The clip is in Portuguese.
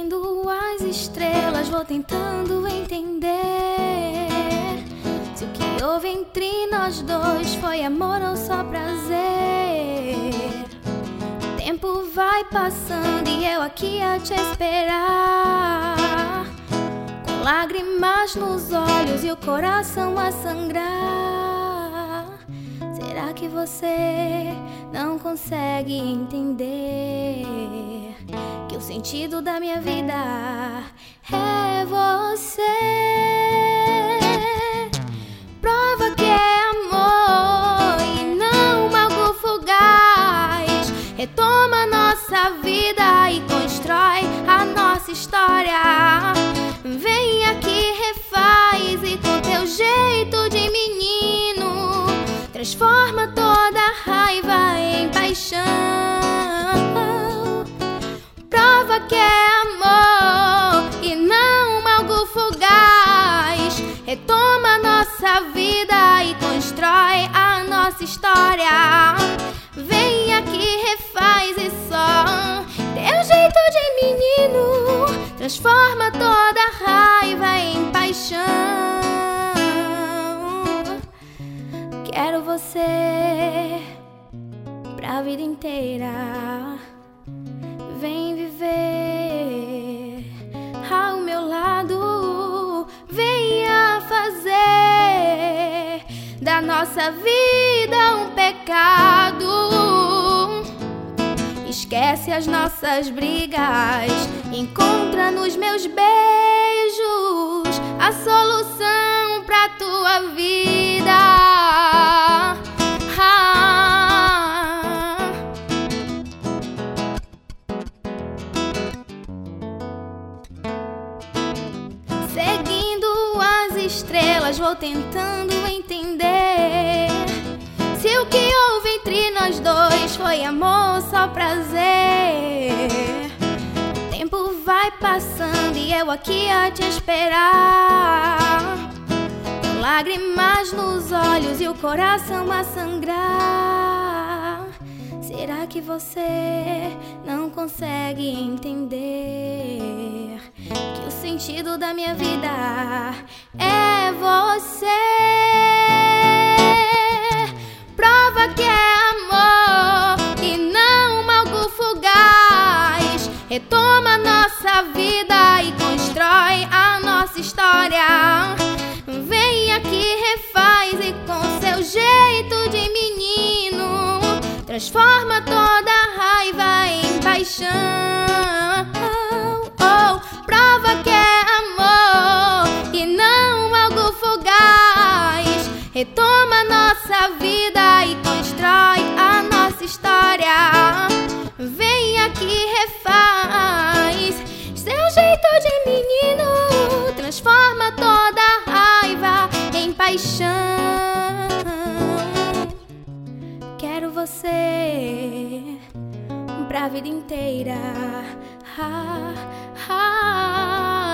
Seguindo as estrelas, vou tentando entender se o que houve entre nós dois foi amor ou só prazer. O tempo vai passando e eu aqui a te esperar, com lágrimas nos olhos e o coração a sangrar. Será que você não consegue entender que o sentido da minha vida é você? Prova que é amor e não algo fugaz. Retoma nossa vida e constrói a nossa história. Vem aqui, refaz e com teu jeito de menino transforma toda raiva em paixão. Prova que é amor e não algo fugaz. Retoma nossa vida e constrói a nossa história. Vem aqui, refaz e só teu jeito de menino transforma toda raiva em paixão. Quero você pra vida inteira. Vem viver ao meu lado. Venha fazer da nossa vida um pecado. Esquece as nossas brigas, encontra nos meus beijos a solução pra tua vida. Seguindo as estrelas, vou tentando entender se o que houve entre nós dois foi amor ou só prazer. O tempo vai passando e eu aqui a te esperar, com lágrimas nos olhos e o coração a sangrar. Será que você não consegue entender que o sentido da minha vida é você? Prova que é amor e não algo fugaz. Retoma nossa vida e constrói a nossa história. Vem aqui, refaz e com seu jeito de menino transforma toda raiva em paixão. Prova que é amor e não algo fugaz. Retoma nossa vida e constrói a nossa história. Vem aqui, refaz seu jeito de menino transforma toda raiva em paixão. Quero você pra vida inteira.